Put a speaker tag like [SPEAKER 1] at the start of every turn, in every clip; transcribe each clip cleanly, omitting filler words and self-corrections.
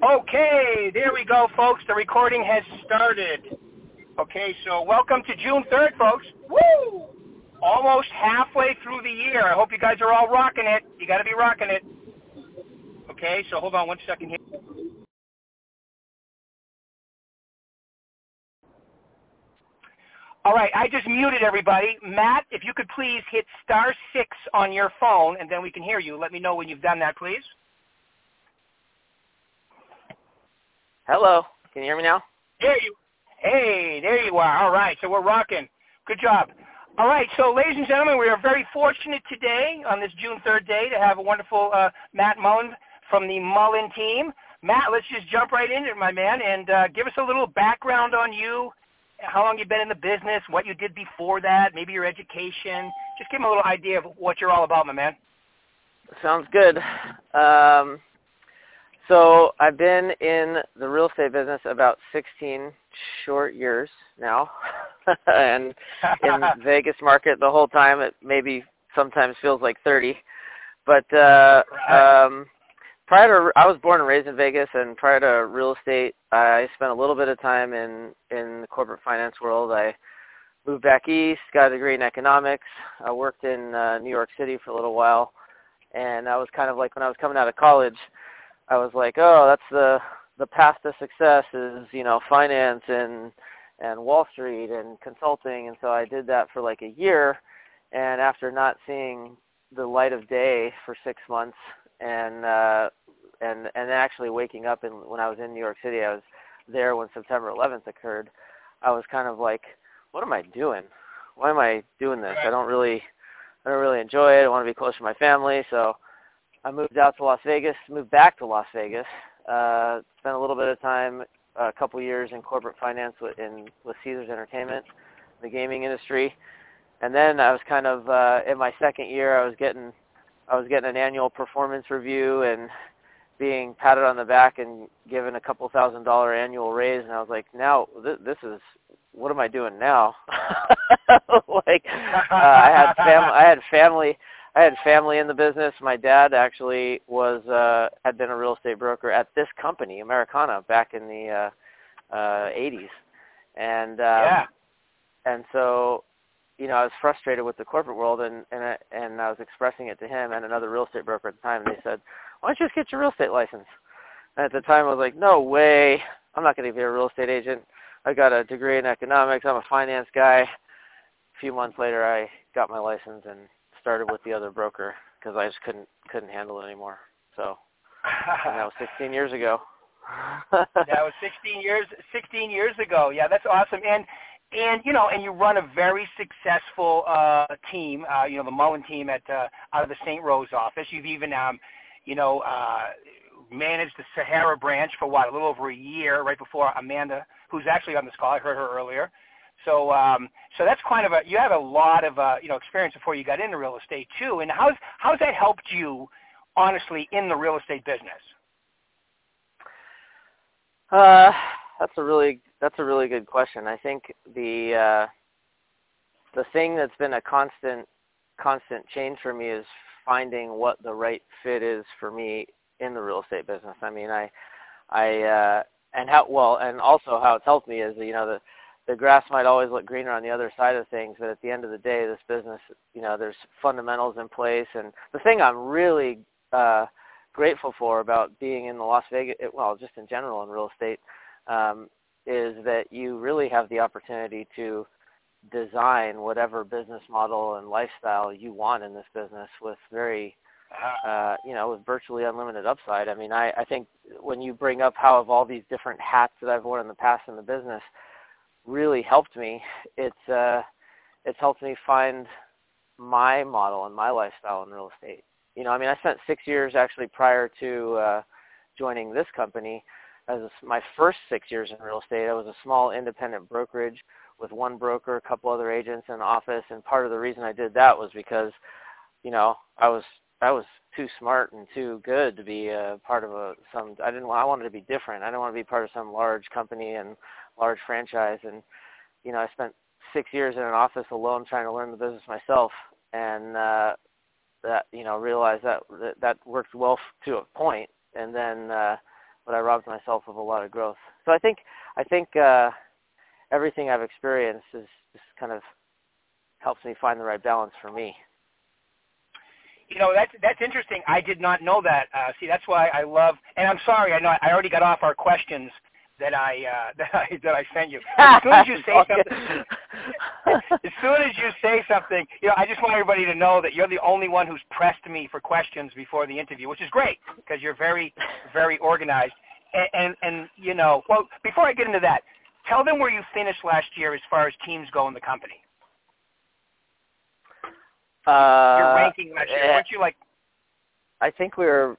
[SPEAKER 1] Okay, there we go, folks. The recording has started. Okay, so welcome to June 3rd, folks. Woo! Almost halfway through the year. I hope you guys are all rocking it. You got to be rocking it. Okay, so hold on one second here. All right, I just muted everybody. Matt, if you could please hit *6 on your phone, and then we can hear you. Let me know when you've done that, please.
[SPEAKER 2] Hello. Can you hear me now?
[SPEAKER 1] There you are. All right, so we're rocking. Good job. All right, so ladies and gentlemen, we are very fortunate today on this June 3rd day to have a wonderful Matt Mullen from the Mullen team. Matt, let's just jump right into it, my man, and give us a little background on you, how long you've been in the business, what you did before that, maybe your education. Just give them a little idea of what you're all about, my man.
[SPEAKER 2] Sounds good. So I've been in the real estate business about 16 short years now, and in the Vegas market the whole time. It maybe sometimes feels like 30, but prior to, I was born and raised in Vegas, and prior to real estate, I spent a little bit of time in the corporate finance world. I moved back east, got a degree in economics. I worked in New York City for a little while, and I was kind of like, when I was coming out of college, I was like, oh, that's the path to success is, finance and Wall Street and consulting. And so I did that for like a year, and after not seeing the light of day for 6 months, and actually waking up when I was in New York City, I was there when September 11th occurred. I was kind of like, what am I doing? Why am I doing this? I don't really enjoy it. I want to be close to my family, so I moved back to Las Vegas, spent a little bit of time, a couple years in corporate finance with Caesars Entertainment, the gaming industry. And then I was kind of, in my second year, I was getting an annual performance review and being patted on the back and given a couple $1,000 annual raise. And I was like, now, this is, what am I doing now? I had family in the business. My dad actually had been a real estate broker at this company, Americana, back in the 80s. And so, I was frustrated with the corporate world, and I was expressing it to him and another real estate broker at the time, and they said, why don't you just get your real estate license? And at the time, I was like, no way. I'm not going to be a real estate agent. I got a degree in economics. I'm a finance guy. A few months later, I got my license and started with the other broker because I just couldn't handle it anymore. So, and that was 16 years ago.
[SPEAKER 1] That was 16 years ago. Yeah, that's awesome. And you run a very successful team. The Mullen team out of the St. Rose office. You've even managed the Sahara branch for a little over a year, right before Amanda, who's actually on this call. I heard her earlier. So that's kind of you had a lot of experience before you got into real estate too. And how's that helped you, honestly, in the real estate business?
[SPEAKER 2] That's a really good question. I think the thing that's been a constant change for me is finding what the right fit is for me in the real estate business. I mean, and also how it's helped me is the grass might always look greener on the other side of things, but at the end of the day, this business, there's fundamentals in place. And the thing I'm really grateful for about being in the Las Vegas, just in general in real estate, is that you really have the opportunity to design whatever business model and lifestyle you want in this business with with virtually unlimited upside. I mean, I think when you bring up how all these different hats that I've worn in the past in the business really helped me, it's helped me find my model and my lifestyle in real estate. I spent 6 years actually prior to joining this company. My first 6 years in real estate, I was a small independent brokerage with one broker, a couple other agents in the office, and part of the reason I did that was because, I was too smart and too good to be a part of I wanted to be different. I didn't want to be part of some large company and large franchise. And, I spent 6 years in an office alone trying to learn the business myself, and realized that worked well to a point. And then but I robbed myself of a lot of growth. So I think everything I've experienced is just kind of helps me find the right balance for me.
[SPEAKER 1] That's interesting. I did not know that. See, that's why I love. And I'm sorry. I know I already got off our questions that I sent you. As soon as you say something, I just want everybody to know that you're the only one who's pressed me for questions before the interview, which is great because you're very, very organized. And well, before I get into that, tell them where you finished last year as far as teams go in the company. Your ranking last year, weren't you like?
[SPEAKER 2] I think we were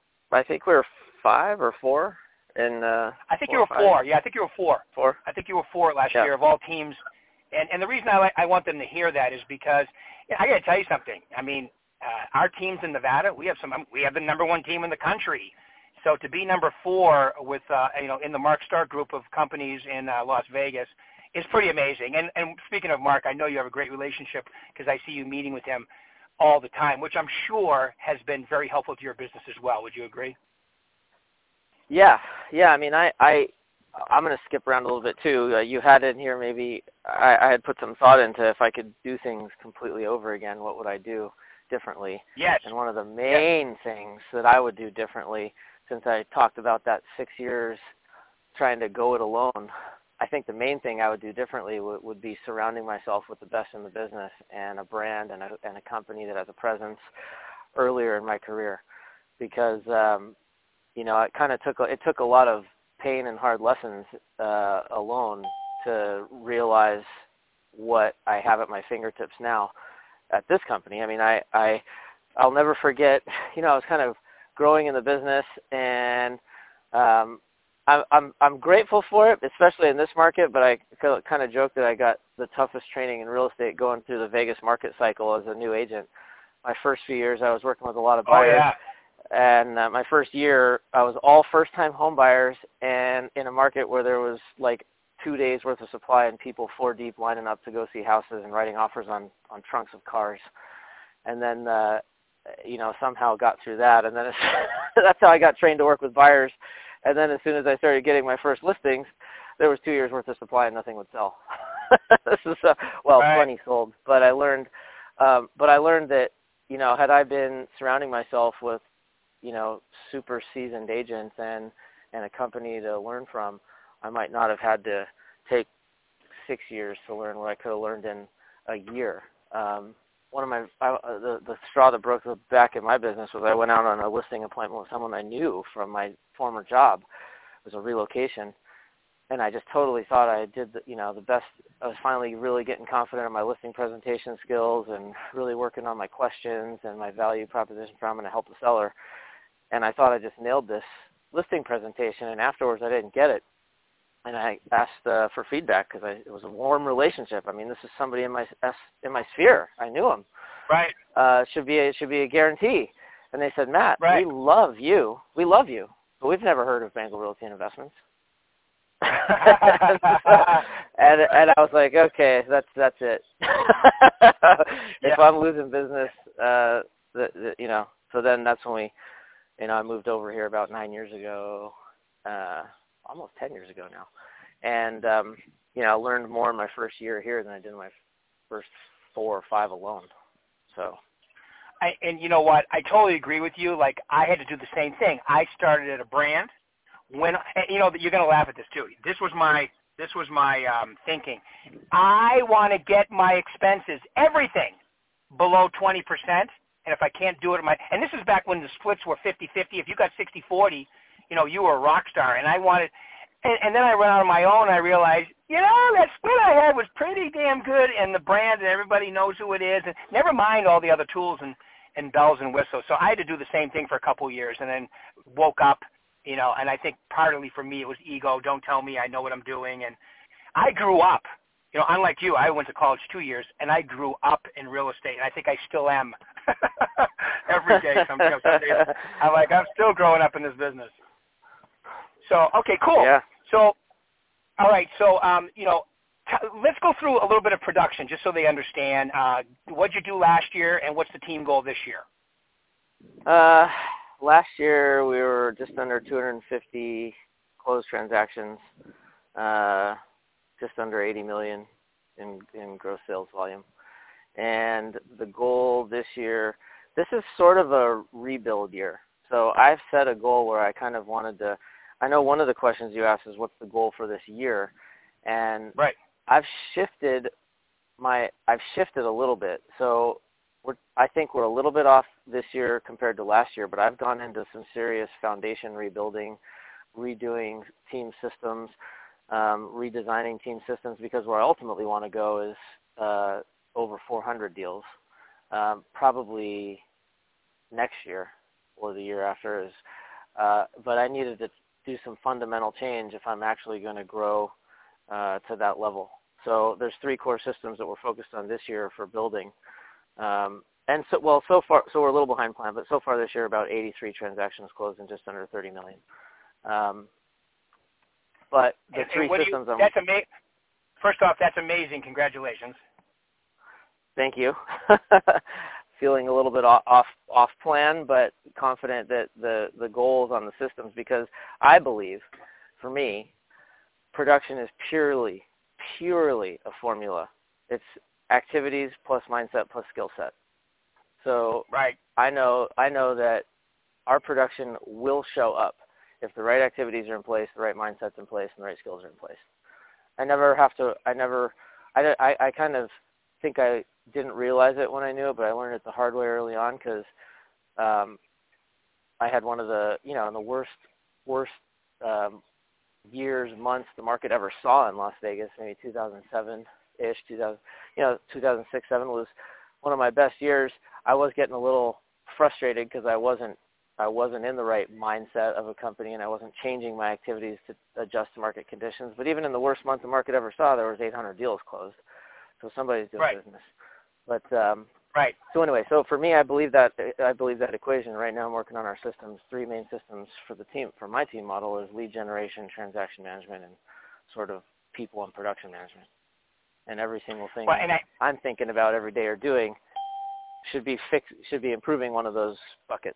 [SPEAKER 2] 5 or 4 in.
[SPEAKER 1] I think you were 4. Yeah, I think you were 4.
[SPEAKER 2] 4.
[SPEAKER 1] I think you were 4 last year of all teams, and the reason I want them to hear that is because I got to tell you something. I mean, our teams in Nevada, we have the number 1 team in the country. So to be number 4 with in the Mark Stark group of companies in Las Vegas. It's pretty amazing. And speaking of Mark, I know you have a great relationship because I see you meeting with him all the time, which I'm sure has been very helpful to your business as well. Would you agree?
[SPEAKER 2] Yeah. I mean, I'm going to skip around a little bit too. You had in here maybe I had put some thought into if I could do things completely over again, what would I do differently?
[SPEAKER 1] Yes.
[SPEAKER 2] And one of the main things that I would do differently, since I talked about that 6 years trying to go it alone, I think the main thing I would do differently would be surrounding myself with the best in the business and a brand and a company that has a presence earlier in my career, because it kind of took a lot of pain and hard lessons alone to realize what I have at my fingertips now at this company. I mean, I'll never forget. I was kind of growing in the business, and I'm grateful for it, especially in this market, but I kind of joke that I got the toughest training in real estate going through the Vegas market cycle as a new agent. My first few years, I was working with a lot of buyers, and my first year, I was all first-time home buyers, and in a market where there was like 2 days worth of supply and people 4 deep lining up to go see houses and writing offers on trunks of cars. And then, somehow got through that, and then that's how I got trained to work with buyers. And then as soon as I started getting my first listings, there was 2 years worth of supply and nothing would sell. This is plenty sold. But I learned that, had I been surrounding myself with, super seasoned agents and a company to learn from, I might not have had to take 6 years to learn what I could have learned in a year. One of the straw that broke the back in my business was I went out on a listing appointment with someone I knew from my former job. It was a relocation, and I just totally thought I did the best. I was finally really getting confident in my listing presentation skills and really working on my questions and my value proposition for I'm going to help the seller. And I thought I just nailed this listing presentation, and afterwards I didn't get it. And I asked for feedback because it was a warm relationship. I mean, this is somebody in my sphere. I knew him.
[SPEAKER 1] Right.
[SPEAKER 2] Should be a guarantee. And they said, Matt,
[SPEAKER 1] right.
[SPEAKER 2] We love you, but we've never heard of Bangle Realty and Investments. and I was like, okay, that's it. If I'm losing business, so then that's when I moved over here about 9 years ago. Almost 10 years ago now. And, I learned more in my first year here than I did in my first 4 or 5 alone. So.
[SPEAKER 1] And you know what? I totally agree with you. Like, I had to do the same thing. I started at a brand. You're going to laugh at this too. This was my thinking. I want to get my expenses, everything, below 20%. And if I can't do it, and this is back when the splits were 50-50. If you got 60-40, you were a rock star, and I wanted, and then I went out on my own, and I realized, that split I had was pretty damn good, and the brand, and everybody knows who it is, and never mind all the other tools and bells and whistles. So I had to do the same thing for a couple of years, and then woke up, and I think partly for me it was ego. Don't tell me I know what I'm doing, and I grew up. Unlike you, I went to college 2 years, and I grew up in real estate, and I think I still am. Every day, some days, I'm still growing up in this business. So, okay, cool.
[SPEAKER 2] Yeah.
[SPEAKER 1] So, all right. So, let's go through a little bit of production just so they understand what you do last year and what's the team goal this year.
[SPEAKER 2] last year we were just under 250 closed transactions, just under 80 million in gross sales volume. And the goal this year, this is sort of a rebuild year. So I've set a goal where I kind of wanted to, I know one of the questions you asked is what's the goal for this year? And
[SPEAKER 1] right.
[SPEAKER 2] I've shifted a little bit. So I think we're a little bit off this year compared to last year, but I've gone into some serious foundation rebuilding, redoing team systems, redesigning team systems, because where I ultimately want to go is over 400 deals, probably next year or the year after. But I needed to do some fundamental change if I'm actually going to grow to that level. So there's 3 core systems that we're focused on this year for building. And so far we're a little behind plan, but so far this year about 83 transactions closed and just under 30 million. But the 3 systems.
[SPEAKER 1] That's amazing. First off, that's amazing. Congratulations.
[SPEAKER 2] Thank you. Feeling a little bit off plan, but confident that the goals on the systems, because I believe, for me, production is purely a formula. It's activities plus mindset plus skill set. So
[SPEAKER 1] right.
[SPEAKER 2] I know that our production will show up if the right activities are in place, the right mindset's in place, and the right skills are in place. I kind of think I didn't realize it when I knew it, but I learned it the hard way early on, because I had one of the, in the worst years, months the market ever saw in Las Vegas, maybe 2007-ish, 2006, 7 was one of my best years. I was getting a little frustrated because I wasn't in the right mindset of a company, and I wasn't changing my activities to adjust to market conditions. But even in the worst month the market ever saw, there was 800 deals closed. So somebody's doing business. But
[SPEAKER 1] right.
[SPEAKER 2] So anyway, so for me, I believe that equation. Right now I'm working on our systems. 3 main systems for the team, for my team model, is lead generation, transaction management, and sort of people and production management. And every single thing I'm thinking about every day or doing should be improving one of those buckets.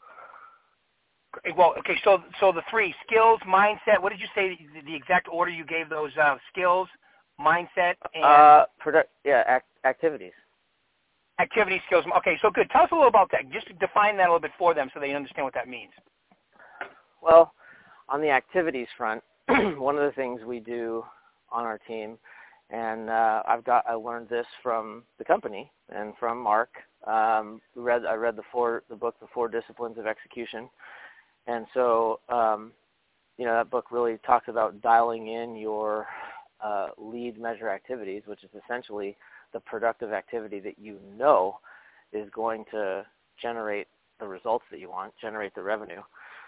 [SPEAKER 1] Well, okay, so the 3 skills, mindset. What did you say? The exact order you gave those skills, mindset, and
[SPEAKER 2] activities.
[SPEAKER 1] Activity skills. Okay, so good. Tell us a little about that. Just define that a little bit for them so they understand what that means.
[SPEAKER 2] Well, on the activities front, one of the things we do on our team, and I learned this from the company and from Mark. I read the book, The 4 Disciplines of Execution. And so, that book really talks about dialing in your lead measure activities, which is essentially the productive activity that is going to generate the results that you want, generate the revenue.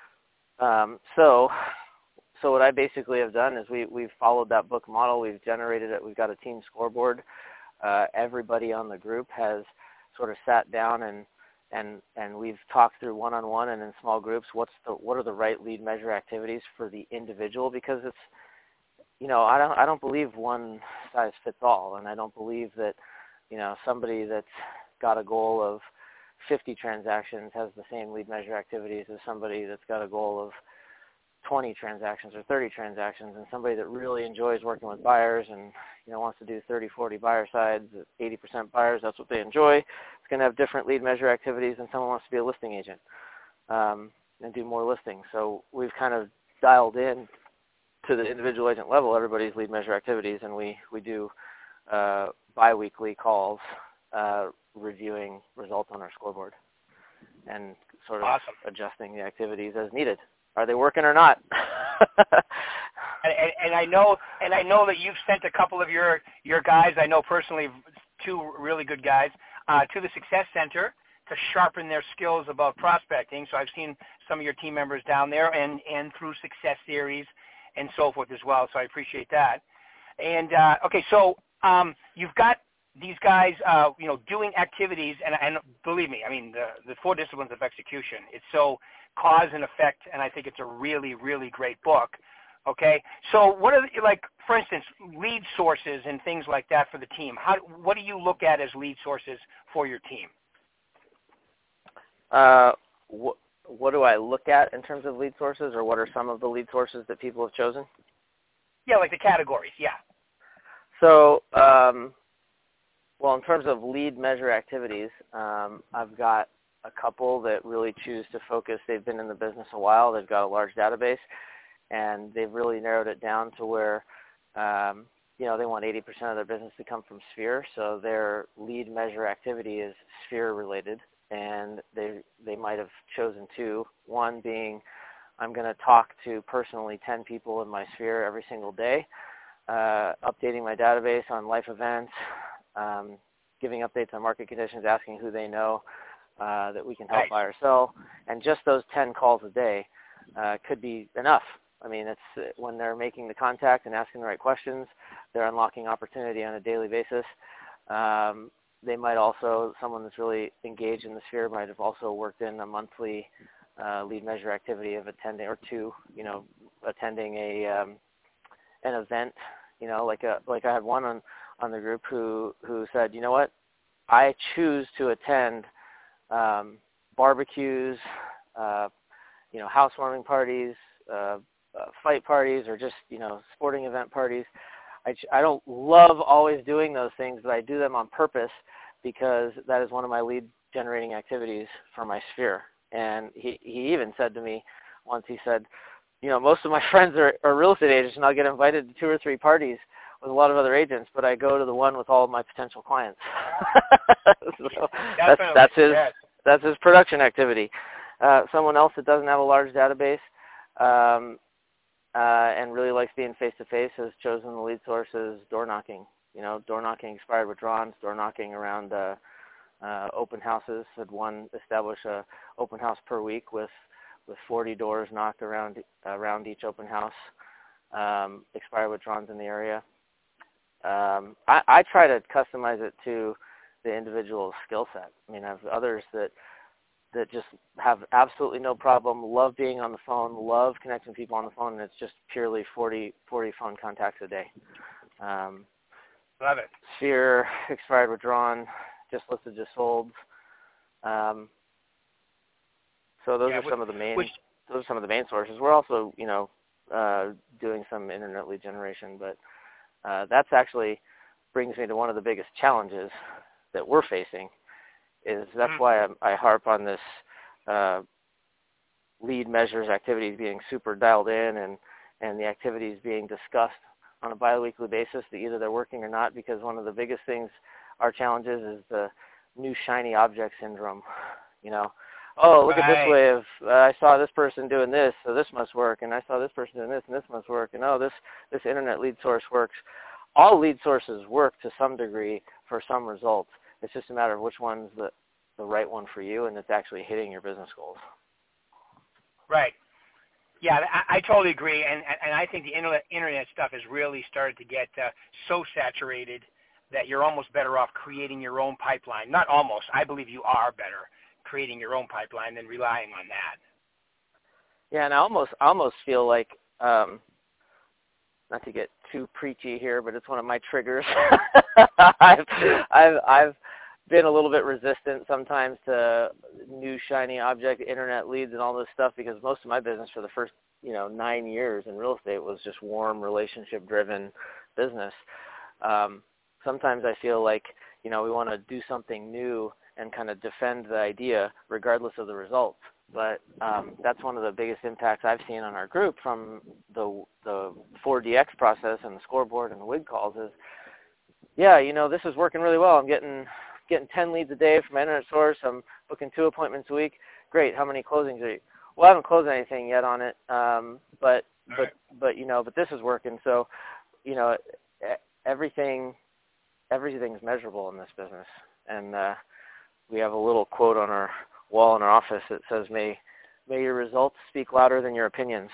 [SPEAKER 2] So what I basically have done is we've followed that book model. We've generated it. We've got a team scoreboard. Everybody on the group has sort of sat down and we've talked through one-on-one and in small groups what are the right lead measure activities for the individual, because it's, I don't believe one size fits all, and I don't believe that somebody that's got a goal of 50 transactions has the same lead measure activities as somebody that's got a goal of 20 transactions or 30 transactions, and somebody that really enjoys working with buyers and wants to do 30, 40 buyer sides, 80% buyers, that's what they enjoy. It's going to have different lead measure activities than someone wants to be a listing agent and do more listings. So we've kind of dialed in to the individual agent level everybody's lead measure activities, and we do bi-weekly calls reviewing results on our scoreboard and sort of adjusting the activities as needed. Are they working or not?
[SPEAKER 1] and I know that you've sent a couple of your guys, I know personally 2 really good guys, to the Success Center to sharpen their skills about prospecting. So I've seen some of your team members down there and through Success Series and so forth as well. So I appreciate that. And okay, so you've got these guys, doing activities, and believe me, I mean, the 4 Disciplines of Execution, it's so cause and effect, and I think it's a really, really great book. Okay, so what are for instance, lead sources and things like that for the team? What do you look at as lead sources for your team?
[SPEAKER 2] what do I look at in terms of lead sources, or what are some of the lead sources that people have chosen?
[SPEAKER 1] Yeah, like the categories, yeah.
[SPEAKER 2] So, well, in terms of lead measure activities, I've got a couple that really choose to focus. They've been in the business a while. They've got a large database, and they've really narrowed it down to where, they want 80% of their business to come from Sphere. So their lead measure activity is Sphere related, and they might have chosen two. One being, I'm going to talk to personally 10 people in my Sphere every single day, updating my database on life events, giving updates on market conditions, asking who they know that we can help buy or sell. And just those 10 calls a day could be enough. I mean, it's when they're making the contact and asking the right questions, they're unlocking opportunity on a daily basis. They might also, someone that's really engaged in the Sphere might have also worked in a monthly lead measure activity of attending, or two, attending an event. Like I had one on the group who said, you know what, I choose to attend barbecues, housewarming parties, fight parties, or just sporting event parties. I don't love always doing those things, but I do them on purpose because that is one of my lead generating activities for my Sphere. And he even said to me once, he said, most of my friends are real estate agents, and I'll get invited to 2 or 3 parties with a lot of other agents, but I go to the one with all of my potential clients. So that's his production activity. Someone else that doesn't have a large database and really likes being face-to-face has chosen the lead sources door knocking. Door knocking, expired withdrawals, door knocking around open houses. Had one establish a open house per week with 40 doors knocked around each open house, expired withdrawals in the area. I try to customize it to the individual skill set. I mean, I have others that just have absolutely no problem, love being on the phone, love connecting people on the phone, and it's just purely 40 phone contacts a day.
[SPEAKER 1] Love it.
[SPEAKER 2] Sphere, expired, withdrawn, just listed, just sold. So those are some of the main sources. We're also, doing some internet lead generation, but that's actually brings me to one of the biggest challenges that we're facing. That's why I harp on this lead measures activities being super dialed in, and the activities being discussed on a biweekly basis, that either they're working or not, because one of the biggest things, our challenges, is the new shiny object syndrome. Oh, look at this way of, I saw this person doing this, so this must work, and I saw this person doing this, and this must work, and oh, this internet lead source works. All lead sources work to some degree for some results. It's just a matter of which one's the right one for you, and it's actually hitting your business goals.
[SPEAKER 1] Right. Yeah, I totally agree, and I think the internet stuff has really started to get so saturated that you're almost better off creating your own pipeline. Not almost. I believe you are better creating your own pipeline than relying on that.
[SPEAKER 2] Yeah, and I almost feel like, not to get too preachy here, but it's one of my triggers. I've been a little bit resistant sometimes to new shiny object internet leads and all this stuff, because most of my business for the first 9 years in real estate was just warm, relationship driven business. Sometimes I feel like we want to do something new and kind of defend the idea regardless of the results. But that's one of the biggest impacts I've seen on our group from the 4DX process and the scoreboard and the WIG calls is, this is working really well. I'm getting 10 leads a day from my internet source. I'm booking 2 appointments a week. Great. How many closings are you? Well, I haven't closed anything yet on it, but this is working. So, everything's measurable in this business, and we have a little quote on our wall in our office that says, "May your results speak louder than your opinions."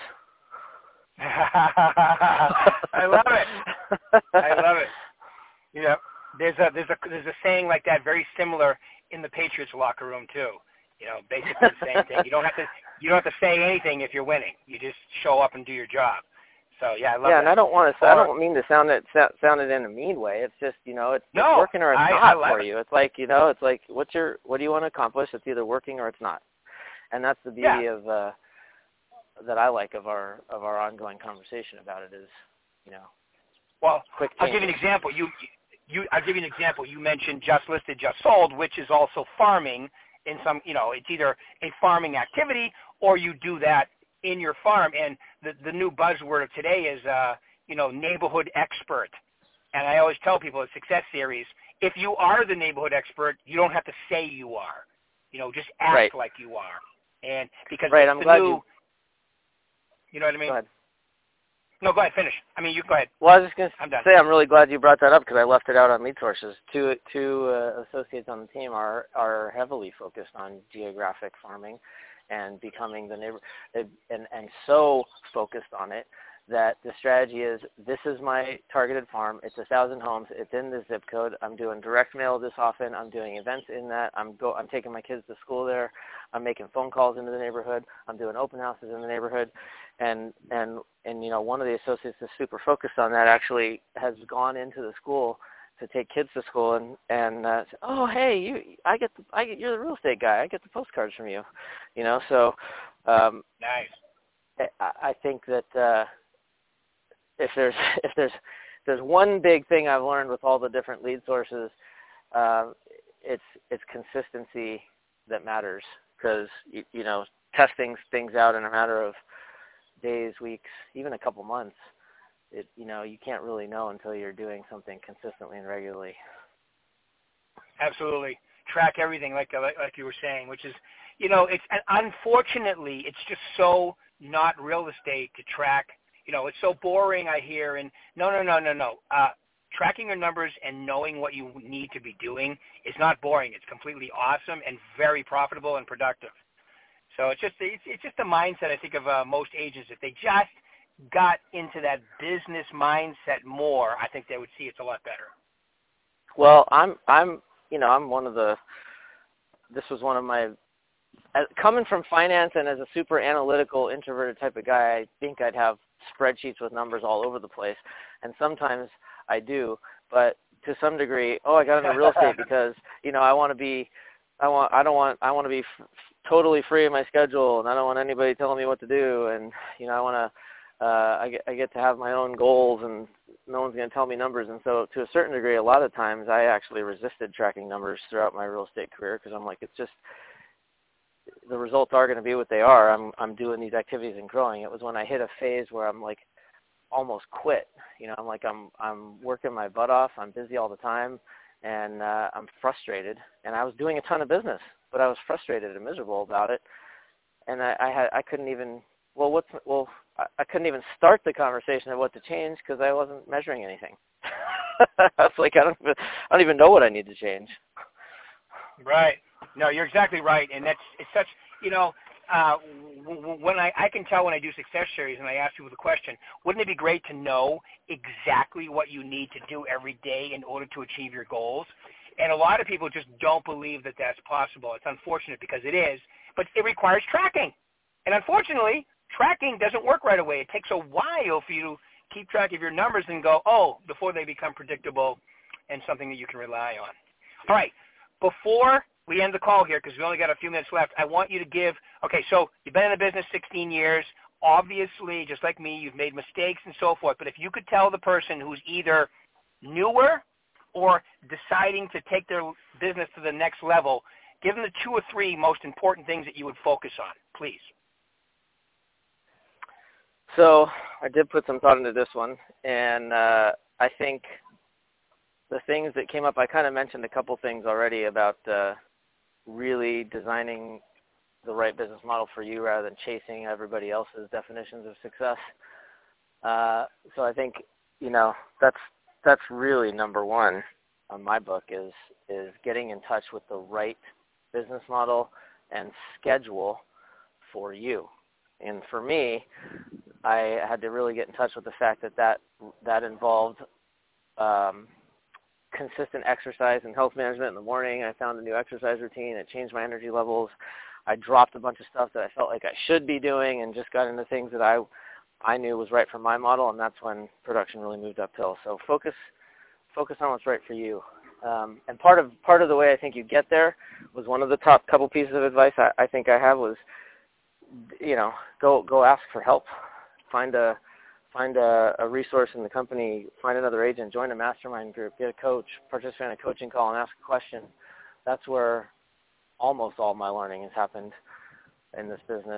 [SPEAKER 1] I love it. I love it. There's a saying like that, very similar in the Patriots locker room too. Basically the same thing. You don't have to say anything if you're winning. You just show up and do your job. So yeah, I love that.
[SPEAKER 2] Yeah, and I don't mean to sound it in a mean way. It's just it's working or it's not for you. It's like what do you want to accomplish? It's either working or it's not. And that's the beauty of that I like of our ongoing conversation about it is,
[SPEAKER 1] Well,
[SPEAKER 2] quick
[SPEAKER 1] I'll give you an example. I'll give you an example. You mentioned Just Listed, Just Sold, which is also farming in some, it's either a farming activity or you do that in your farm. And the new buzzword of today is, neighborhood expert. And I always tell people at Success Series, if you are the neighborhood expert, you don't have to say you are. Just act like you are. And because
[SPEAKER 2] I'm glad
[SPEAKER 1] you know what I mean?
[SPEAKER 2] Go ahead.
[SPEAKER 1] No, go ahead, finish. I mean, you go ahead.
[SPEAKER 2] Well, I was just going to say I'm really glad you brought that up because I left it out on Lead Sources. Two associates on the team are heavily focused on geographic farming and becoming the neighbor, and so focused on it that the strategy is, this is my targeted farm. It's 1,000 homes. It's in this zip code. I'm doing direct mail this often. I'm doing events in that. I'm taking my kids to school there. I'm making phone calls into the neighborhood. I'm doing open houses in the neighborhood. And one of the associates is super focused on that, actually has gone into the school to take kids to school and say, oh, hey, you're the real estate guy. I get the postcards from you, so
[SPEAKER 1] nice.
[SPEAKER 2] I think that if there's one big thing I've learned with all the different lead sources, it's consistency that matters, because testing things out in a matter of days, weeks, even a couple months, you can't really know until you're doing something consistently and regularly.
[SPEAKER 1] Absolutely. Track everything like you were saying, which is, unfortunately, it's just so not real estate to track. It's so boring, I hear, and no. Tracking your numbers and knowing what you need to be doing is not boring. It's completely awesome and very profitable and productive. So it's just a mindset, I think, of most agents. If they just got into that business mindset more, I think they would see it's a lot better.
[SPEAKER 2] Well, I'm one of the. This was one of my. Coming from finance and as a super analytical, introverted type of guy, I think I'd have spreadsheets with numbers all over the place, and sometimes I do. But to some degree, I got into real estate because I want to be totally free of my schedule, and I don't want anybody telling me what to do, and I want to I get to have my own goals, and no one's going to tell me numbers. And so to a certain degree, a lot of times I actually resisted tracking numbers throughout my real estate career, because I'm like, it's just, the results are going to be what they are. I'm doing these activities and growing. It was when I hit a phase where I'm like almost quit. I'm like, I'm working my butt off. I'm busy all the time, and I'm frustrated. And I was doing a ton of business, but I was frustrated and miserable about it. And I couldn't even I couldn't even start the conversation of what to change because I wasn't measuring anything. I was like, I don't even know what I need to change.
[SPEAKER 1] Right. No, you're exactly right, and it's such, when I can tell when I do Success Series and I ask people the question, wouldn't it be great to know exactly what you need to do every day in order to achieve your goals? And a lot of people just don't believe that that's possible. It's unfortunate because it is, but it requires tracking. And unfortunately, tracking doesn't work right away. It takes a while for you to keep track of your numbers and go, before they become predictable and something that you can rely on. All right. Before we end the call here, because we only got a few minutes left, I want you to give, so you've been in the business 16 years. Obviously, just like me, you've made mistakes and so forth. But if you could tell the person who's either newer or deciding to take their business to the next level, give them the 2 or 3 most important things that you would focus on, please.
[SPEAKER 2] So I did put some thought into this one, and I think the things that came up, I kind of mentioned a couple things already about really designing the right business model for you rather than chasing everybody else's definitions of success. So I think, that's really number one on my book is getting in touch with the right business model and schedule for you. And for me, I had to really get in touch with the fact that involved consistent exercise and health management in the morning. I found a new exercise routine. It changed my energy levels. I dropped a bunch of stuff that I felt like I should be doing and just got into things that I knew was right for my model, and that's when production really moved uphill. So focus on what's right for you. And part of the way I think you get there was one of the top couple pieces of advice I think I have was go ask for help. Find a resource in the company, find another agent, join a mastermind group, get a coach, participate in a coaching call, and ask a question. That's where almost all my learning has happened in this business.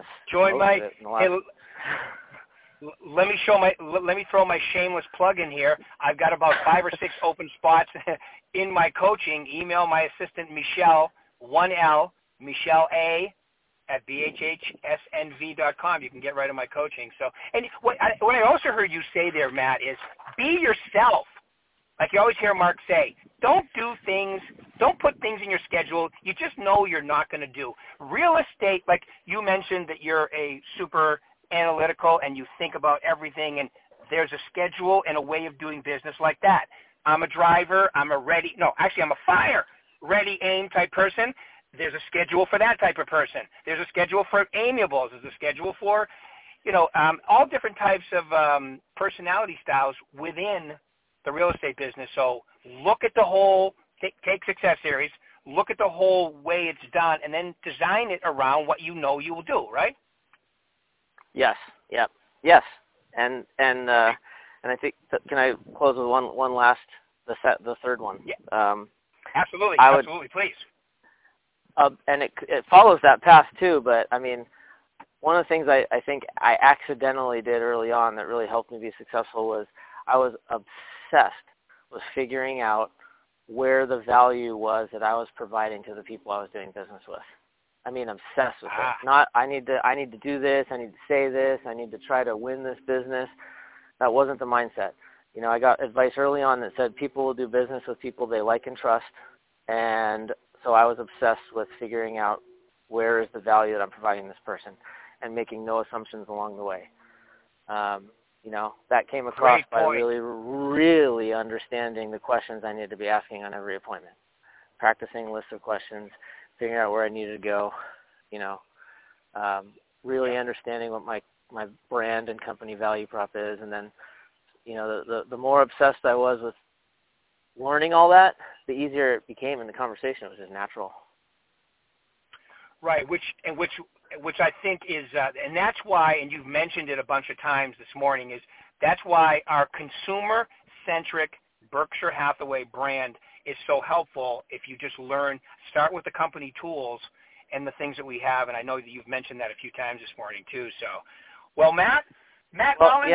[SPEAKER 1] Let me throw my shameless plug in here. I've got about 5 or 6 open spots in my coaching. Email my assistant Michelle, 1L, Michelle A, at bhhsnv.com. You can get right on my coaching. So, and what I also heard you say there, Matt, is be yourself. Like you always hear Mark say, don't put things in your schedule you just know you're not going to do. Real estate, like you mentioned that you're a super analytical and you think about everything, and there's a schedule and a way of doing business like that. I'm a driver. I'm a fire, ready, aim type person. There's a schedule for that type of person. There's a schedule for amiables. There's a schedule for, all different types of personality styles within the real estate business. So look at the whole, take Success Series, look at the whole way it's done, and then design it around what you know you will do, right?
[SPEAKER 2] Yes. Yep. Yes. And I think can I close with one last the third one?
[SPEAKER 1] Yeah. Absolutely. Please.
[SPEAKER 2] And it follows that path too. But I mean, one of the things I think I accidentally did early on that really helped me be successful was I was obsessed with figuring out where the value was that I was providing to the people I was doing business with. I mean, obsessed with it. Not I need to do this, I need to say this, I need to try to win this business. That wasn't the mindset. I got advice early on that said people will do business with people they like and trust. And so I was obsessed with figuring out where is the value that I'm providing this person and making no assumptions along the way. That came across by really, really understanding the questions I needed to be asking on every appointment, practicing lists of questions, figuring out where I needed to go, really understanding what my brand and company value prop is. And then, the more obsessed I was with learning all that, the easier it became in the conversation. It was just natural.
[SPEAKER 1] Right, which I think is, and that's why, and you've mentioned it a bunch of times this morning, is that's why our consumer-centric Berkshire Hathaway brand is so helpful. If you just start with the company tools and the things that we have, and I know that you've mentioned that a few times this morning too. So, well, Matt Mullins,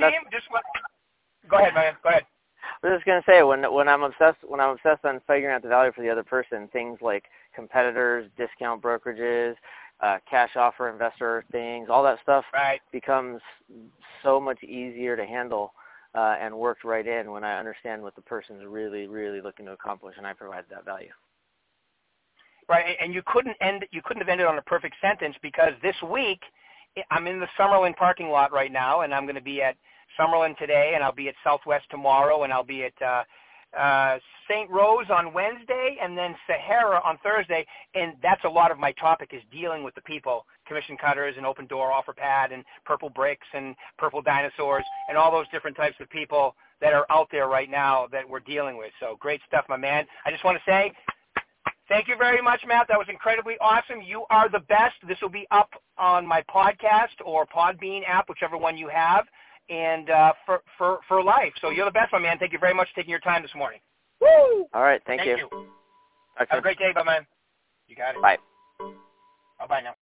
[SPEAKER 1] go ahead, man. Go ahead.
[SPEAKER 2] I was just going to say, when I'm obsessed on figuring out the value for the other person, things like competitors, discount brokerages, cash offer investor things, all that stuff becomes so much easier to handle and worked right in when I understand what the person's really, really looking to accomplish, and I provide that value.
[SPEAKER 1] Right, and you couldn't have ended on a perfect sentence, because this week I'm in the Summerlin parking lot right now, and I'm going to be at Summerlin today, and I'll be at Southwest tomorrow, and I'll be at St. Rose on Wednesday, and then Sahara on Thursday, and that's a lot of my topic is dealing with the people, commission cutters and open door offer pad and purple bricks and purple dinosaurs and all those different types of people that are out there right now that we're dealing with. So great stuff, my man. I just want to say thank you very much, Matt. That was incredibly awesome. You are the best. This will be up on my podcast or Podbean app, whichever one you have, and for life. So you're the best, my man. Thank you very much for taking your time this morning. Woo!
[SPEAKER 2] All right. Thank you.
[SPEAKER 1] Okay. Have a great day, my man. You got it.
[SPEAKER 2] Bye.
[SPEAKER 1] Bye-bye now.